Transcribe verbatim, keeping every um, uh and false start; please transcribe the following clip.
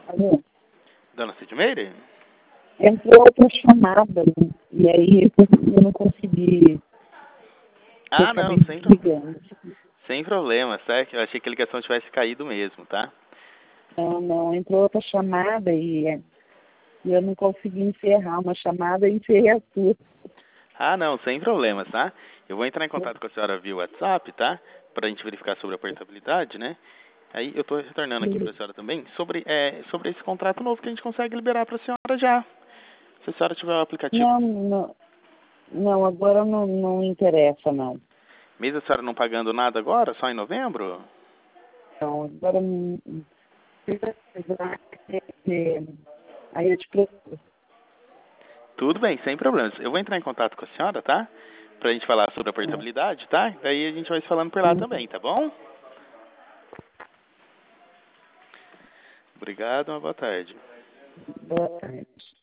Alô? Dona Sidmeire? Entrou outra chamada, né? E aí eu não consegui, eu Ah, não, acabei sem, pro- desligando. sem problema, certo? Eu achei que a ligação tivesse caído mesmo, tá? Não, não, entrou outra chamada e, é, e eu não consegui encerrar uma chamada e encerrei a sua. Ah, não, sem problemas, tá? Eu vou entrar em contato com a senhora via WhatsApp, tá? Pra gente verificar sobre a portabilidade, né? Aí eu tô retornando aqui pra senhora também sobre, é, sobre esse contrato novo que a gente consegue liberar pra senhora já. Se a senhora tiver o aplicativo. Não, não, não, agora não, não interessa, não. Mesmo a senhora não pagando nada agora, só em novembro? Não, agora não. Aí eu te procuro. Tudo bem, sem problemas. Eu vou entrar em contato com a senhora, tá? Pra gente falar sobre a É. portabilidade, tá? Daí a gente vai se falando por lá Uhum. também, tá bom? Obrigado, uma boa tarde. Boa tarde.